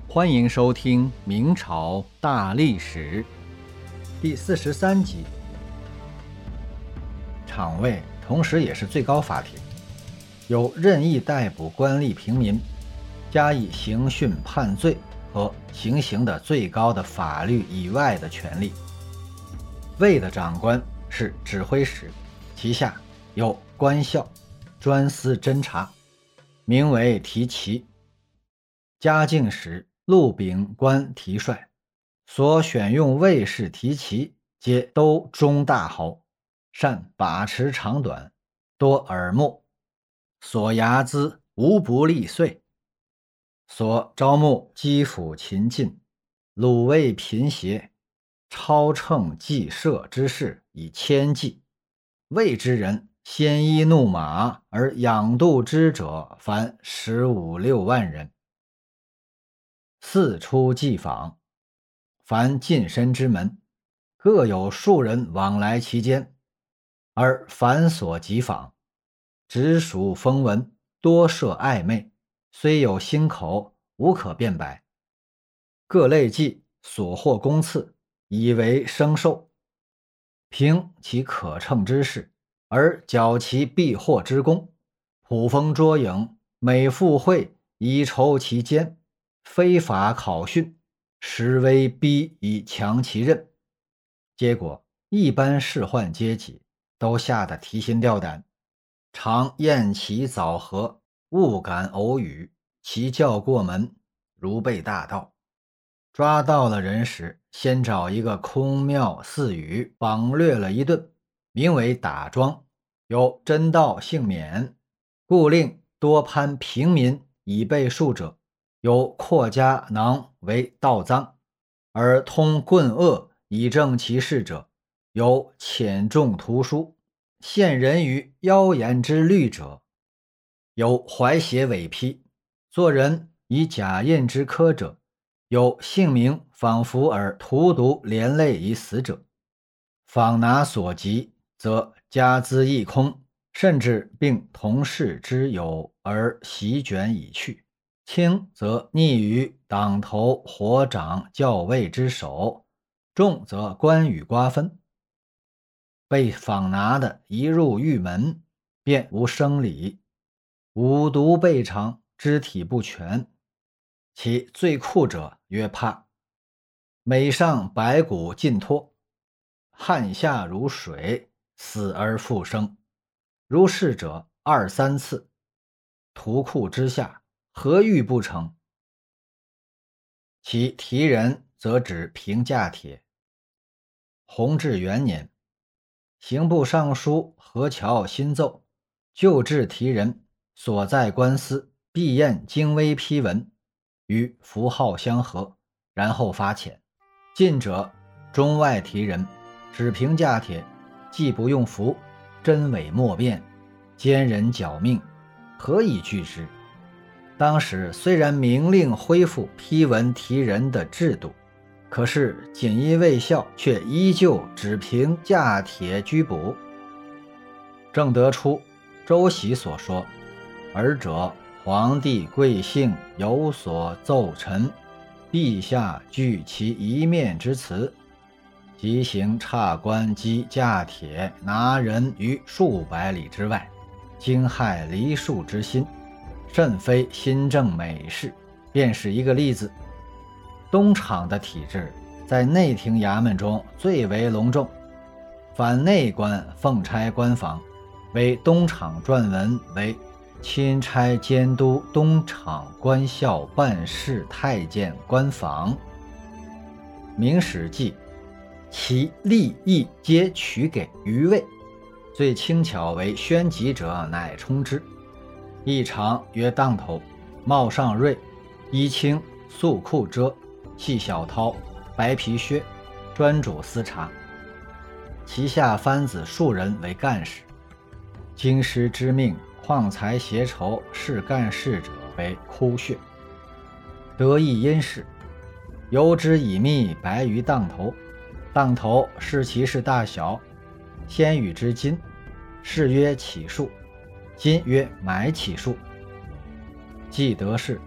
欢迎收听明朝大历史第43集。场尉同时也是最高法庭，有任意逮捕官吏平民，加以刑讯判罪和行刑的最高的法律以外的权利。尉的长官是指挥使，其下有官校，专司侦察，名为提旗。嘉靖时陆秉官提帅，所选用尉士提旗，皆都中大豪，善把持长短，多耳目，所牙资无不利岁，所招募击抚勤进，鲁卫贫邪，超乘计射之事以千计。尉之人先依怒马而养度之者，凡15、16万人。四出祭访，凡近身之门，各有数人往来其间，而凡所及访，直属风闻，多涉暧昧，虽有心口，无可辩白。各类伎所获公赐，以为生寿，凭其可乘之事，而矫其必获之功，捕风捉影，每赴会以酬其奸，非法考训，实威逼以强其任。结果一般士宦阶级都吓得提心吊胆，常厌其早和，误感偶语，其教过门，如被大盗。抓到了人时，先找一个空庙寺宇绑掠了一顿，名为打庄，有真盗幸免，故令多攀平民以备数者，有扩家囊为盗赃，而通棍恶以正其事者，有浅重图书，陷人于妖言之律者，有怀写伪批，做人以假印之科者，有姓名仿佛而荼毒连累以死者。访拿所及，则家资一空，甚至并同事之友而席卷已去，轻则溺于党头火掌校尉之手，重则官与瓜分。被访拿的一入狱门，便无生理，五毒备尝，肢体不全。其最酷者曰怕，每上白骨尽脱，汗下如水，死而复生，如是者2、3次，屠库之下，何欲不成？其提人则指平价帖。弘治元年，刑部尚书何乔新奏，旧制提人所在官司必验精微批文，与符号相合，然后发遣。近者中外提人，只凭价帖，既不用符，真伪莫辨，奸人绞命，何以拒之？当时虽然明令恢复批文提人的制度，可是锦衣卫校却依旧只凭价帖拘捕。正得出周喜所说，尔者皇帝贵姓有所奏陈，陛下据其一面之词，即行差官击价帖拿人于数百里之外，惊害黎庶之心，甚非新政美事，便是一个例子。东厂的体制在内廷衙门中最为隆重，凡内官奉差官房，为东厂撰文为钦差监督东厂官校办事太监官房。明史记，其利益皆取给余尉，最轻巧为宣籍者乃充之。一长约当头，帽上锐，衣青，素裤遮，系小绦，白皮靴，专主司察。其下藩子数人为干事。京师之命旷财携筹是干事者为枯血，得意因事，由之以密白于当头，当头视其事大小，先与之金，是曰起数，金曰买起数。既得势，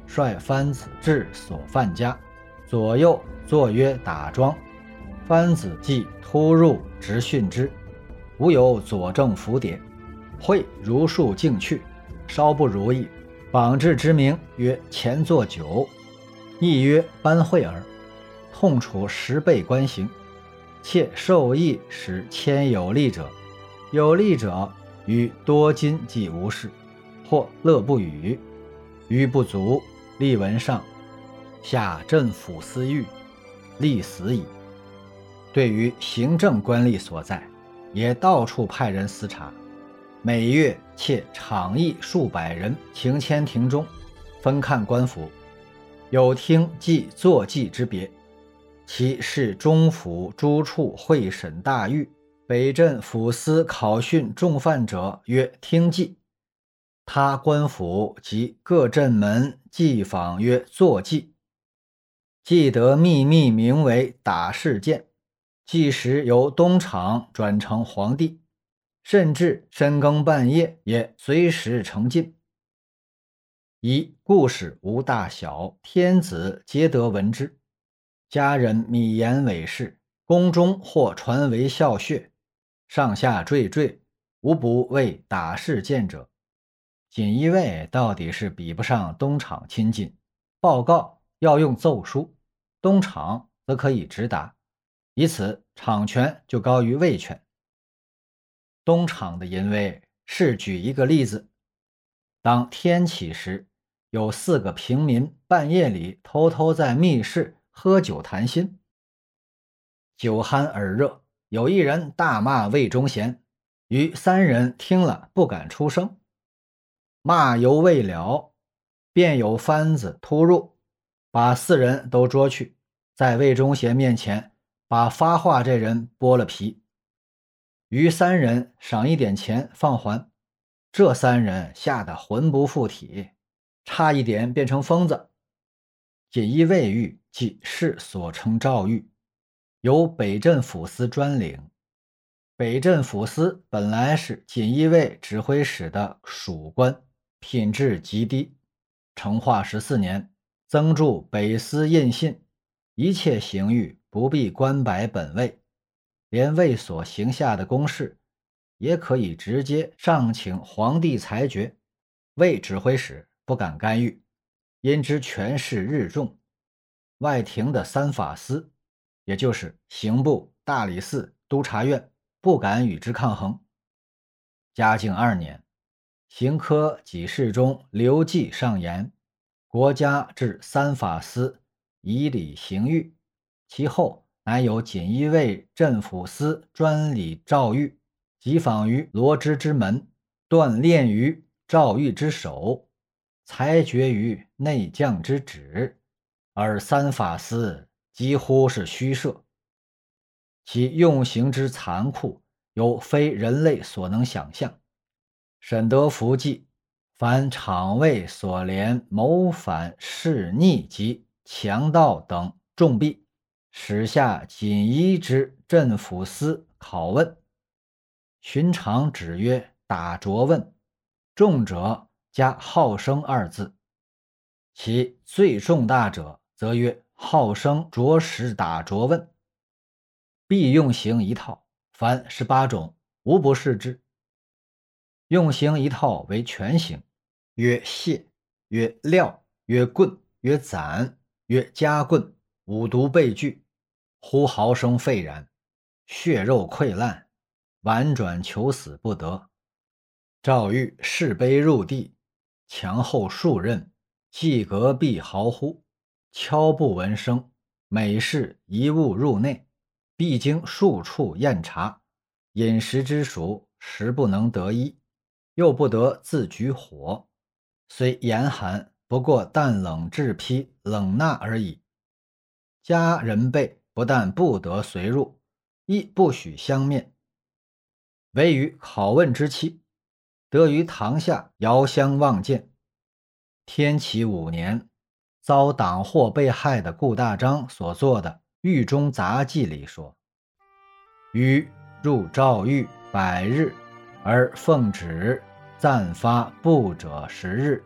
率藩子至所犯家，左右坐曰打庄。藩子即突入直训之，无有佐证符牒，会如数径去，稍不如意，绑治之名曰前作酒，亦曰班会耳，痛处10倍官刑。且授意使谦有力者，有力者与多金即无事，或乐不语，余不足，立文上，下镇抚司狱，立死矣。对于行政官吏所在，也到处派人司察，每月窃场议数百人情迁庭中，分看官府，有听记坐记之别。其是中府诸处会审大狱，北镇抚司考训重犯者曰听记，他官府及各镇门记访曰坐记。记得秘密名为打事件，即时由东厂转成皇帝，甚至深更半夜也随时成进。一故事无大小，天子皆得闻之。家人米言伪事，宫中或传为笑谑，上下惴惴，无不为打事件者。锦衣卫到底是比不上东厂亲近，报告要用奏书，东厂则可以直达，以此厂权就高于卫权。东厂的淫威是举一个例子，当天启时，有4个平民半夜里偷偷在密室喝酒谈心，酒酣耳热，有一人大骂魏忠贤，余3人听了不敢出声。骂犹未了，便有番子突入，把4人都捉去，在魏忠贤面前把发话这人剥了皮，余3人赏一点钱放还。这3人吓得魂不附体，差一点变成疯子。锦衣卫狱即市所称诏狱，由北镇抚司专领。北镇抚司本来是锦衣卫指挥使的属官，品质极低。成化14年，增筑北司印信，一切刑狱不必官摆本位，连卫所行下的公事也可以直接上请皇帝裁决，卫指挥使不敢干预，因之权势日重。外廷的3法司，也就是刑部、大理寺、督察院，不敢与之抗衡。嘉靖2年，刑科给事中刘季上言，国家置3法司以理刑狱，其后乃有锦衣卫镇抚司专理诏狱，即访于罗织之门，锻炼于诏狱之首，裁决于内将之旨，而3法司几乎是虚设，其用刑之残酷，有非人类所能想象。沈德福记，凡厂卫所连谋反、弑逆及强盗等重弊，使下锦衣之镇抚司拷问，寻常指曰打着问，重者加好生2字，其最重大者则曰好生着实打着问。必用刑一套，凡18种，无不是之。用刑一套为全刑，曰械，曰镣，曰棍，曰斩，曰夹棍，5毒被拒，呼嚎声沸然，血肉溃烂，婉转求死不得。诏狱士卑入地，墙后数仞，系隔壁嚎呼，敲不闻声，每事一物入内，必经数处验察，饮食之属食不能得一，又不得自举火，虽严寒，不过淡冷制披冷纳而已。家人辈不但不得随入，亦不许相面。唯于拷问之期，得于堂下遥相望见。天启5年，遭党祸被害的顾大章所作的《狱中杂记》里说：于入诏狱100日，而奉旨暂发不者10日，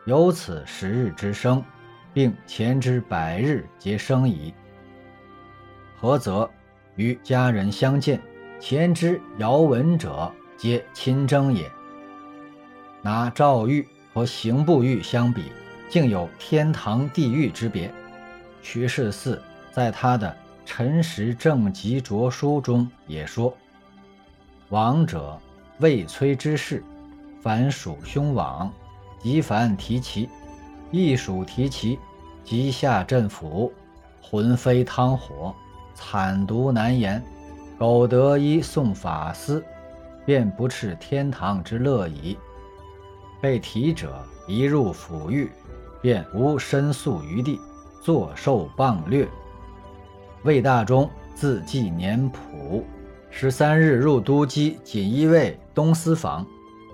有此10日之生，并前之100日皆生矣。何则？与家人相见，前之遥闻者，皆亲征也。拿赵玉和刑部狱相比，竟有天堂地狱之别。屈氏四在他的《陈实正集着书》中也说：亡者未摧之事，凡属凶亡，即凡提其，亦属提其，即下阵府，魂飞汤火，惨毒难言。苟得一送法司，便不啻天堂之乐矣。被提者一入府狱，便无申诉余地，坐受谤略。魏大忠字季年朴，13日入都稽锦衣卫东司房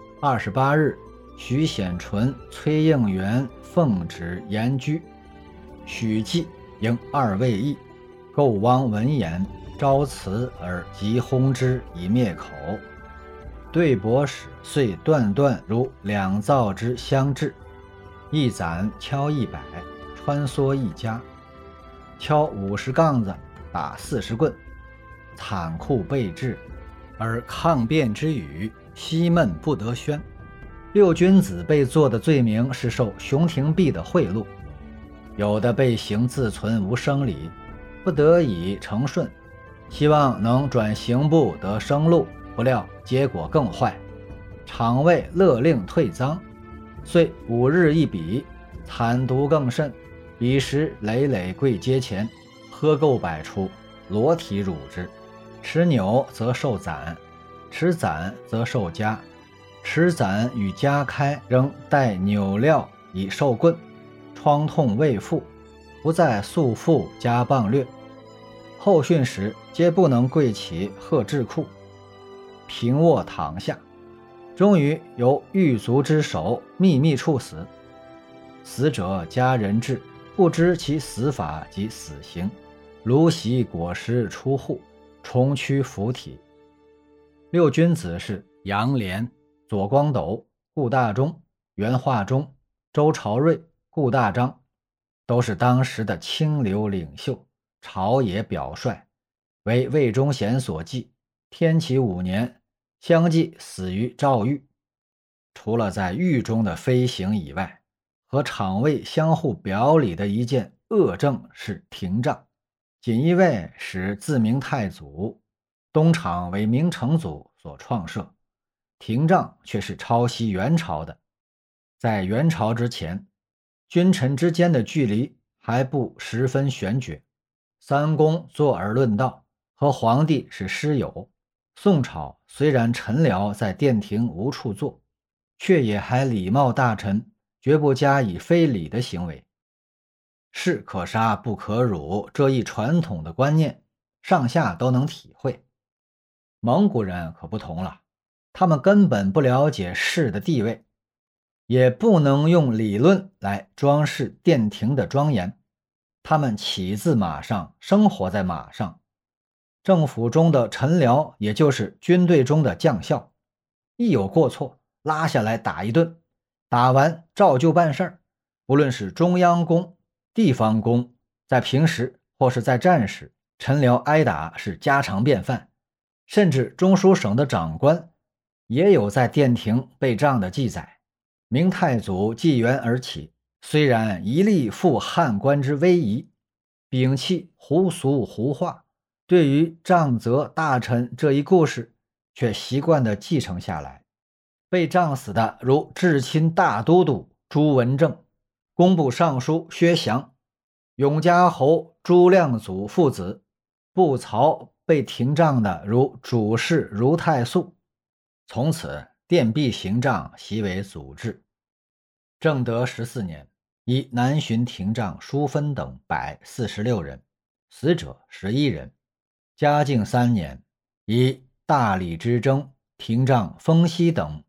，28日许显纯、崔应元奉旨严居，许季应2位议，构汪闻言，招辞而急轰之以灭口。对帛使遂断断如2灶之相制，一攒敲100，穿梭一家，敲50杠子，打40棍，惨酷备至，而抗辩之语，息闷不得宣。六君子被做的罪名是受熊廷弼的贿赂，有的被刑自存无生理，不得已承顺，希望能转刑部得生路，不料结果更坏，场尉勒令退赃，遂5日一笔，惨毒更甚。彼时累累跪阶前，喝垢百出，裸体辱之。持纽则受斩，持斩则受枷，持斩与枷开，仍带纽料以受棍。疮痛未复，不再速复加棒略。后训时皆不能跪起喝智库，平卧躺下，终于由狱卒之手秘密处死。死者家人至，不知其死法及死刑，卢席果实出户，重躯腐体。六君子是杨涟、左光斗、顾大忠、袁化忠、周朝瑞、顾大章，都是当时的清流领袖，朝野表率，为魏忠贤所忌。天启5年，相继死于诏狱。除了在狱中的飞行以外，和场尉相互表里的一件恶政是廷杖。锦衣卫使自明太祖，东厂为明成祖所创设，廷杖却是抄袭元朝的。在元朝之前，君臣之间的距离还不十分悬绝，三公坐而论道，和皇帝是师友。宋朝虽然臣僚在殿廷无处坐，却也还礼貌大臣，绝不加以非礼的行为。士可杀不可辱这一传统的观念，上下都能体会。蒙古人可不同了，他们根本不了解士的地位，也不能用理论来装饰殿廷的庄严。他们起自马上，生活在马上。政府中的臣僚也就是军队中的将校，一有过错拉下来打一顿，打完照旧办事儿。不论是中央公、地方公，在平时或是在战时，臣僚挨打是家常便饭。甚至中书省的长官也有在殿廷被杖的记载。明太祖继元而起，虽然一力复汉官之威仪，摒弃胡俗胡话，对于杖责大臣这一故事却习惯地继承下来。被杖死的如至亲大都督朱文正、工部尚书薛祥、永嘉侯朱亮祖父子，步曹被廷杖的如主事如太素。从此殿壁刑杖习为祖制。正德14年，以南巡廷杖淑芬等146人，死者11人。嘉靖3年，以大理之争廷杖丰熙等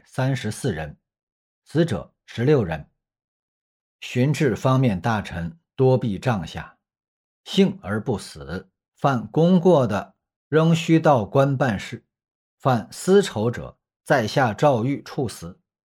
134人，死者16人。巡治方面大臣多避杖下，幸而不死，犯功过的仍需到官办事，犯私仇者在下诏狱处死。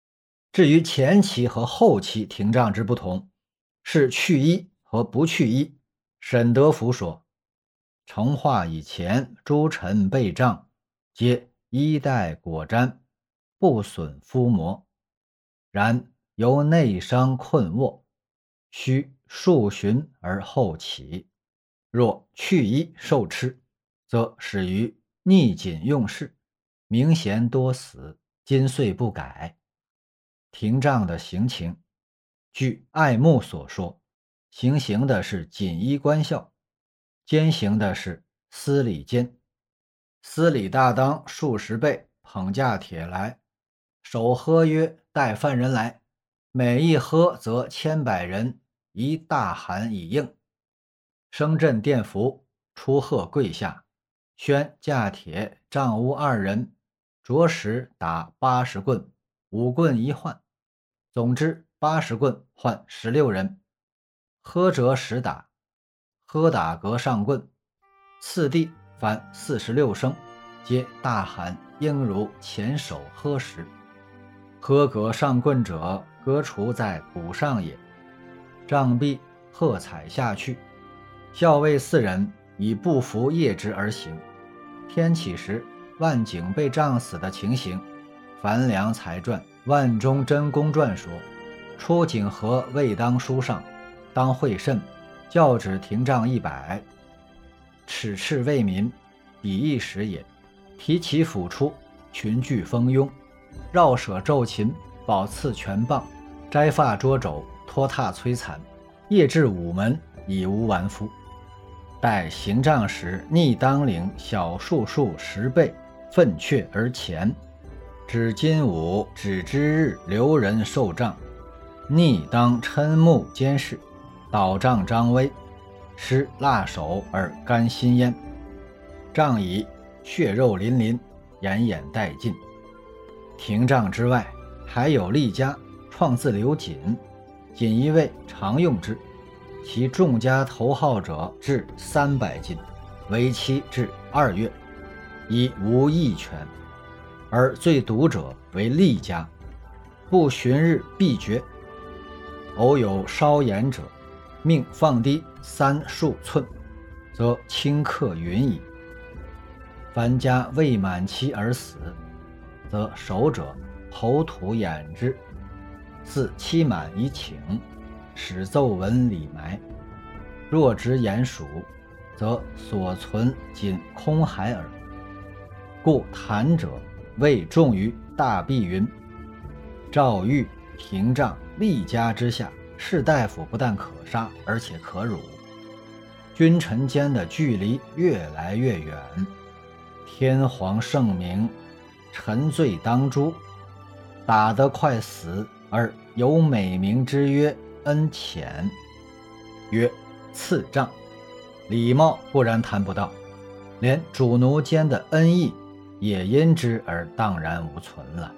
至于前期和后期廷杖之不同，是去衣和不去衣。沈德福说，成化以前诸臣备杖，皆衣带裹毡，不损肤膜，然由内伤困卧，须数旬而后起。若去衣受吃，则始于逆谨用事，明贤多死，今岁不改。廷杖的行情，据爱慕所说，行的是锦衣官校，监行的是司礼监。司礼大当数十倍捧架铁来，手喝曰：带犯人来。每一喝则千百人，一大喊以应。声震殿服，出贺跪下，宣架铁杖屋2人，着实打80棍，5棍一换，总之80棍换16人。喝折10打，喝打革上棍，次第凡46声，皆大喊应如前手喝时。喝革上棍者，革除在鼓上也。杖毕，喝采下去。校尉4人以不服夜之而行。天启时，万景被杖死的情形，樊梁才传《万中真公传》说，出景和未当书上，当会甚，教旨廷杖100。耻斥为民，比一时也。提其府出，群聚蜂拥，绕舍骤禽，宝刺全棒，摘发捉肘，拖沓摧残，夜至午门，已无完肤。待行杖时，逆当领小数10倍，奋阙而前。指今午指之日，留人受杖，逆当嗔目监视，倒杖张威，施辣手而甘心焉。杖已，血肉淋淋，奄奄殆尽。廷杖之外，还有吏家创自留锦，锦衣卫常用之，其众家头号者至300斤，为期至2月，以无役权。而最毒者为吏家，不旬日必决。偶有稍严者，命放低3数寸，则顷刻云矣。凡家未满期而死，则守者口吐掩之，似期满以请，使奏闻礼埋。若执言属，则所存仅空海耳。故谈者谓重于大弼云：诏狱、廷杖、吏家之下，士大夫不但可杀，而且可辱。君臣间的距离越来越远，天皇圣明，臣罪当诛，打得快死，而有美名之曰恩浅，曰赐杖，礼貌固然谈不到，连主奴间的恩义也因之而荡然无存了。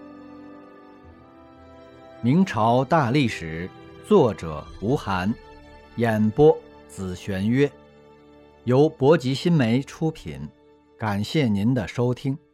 明朝大历史，作者吴晗，演播子玄约，由博吉新媒出品，感谢您的收听。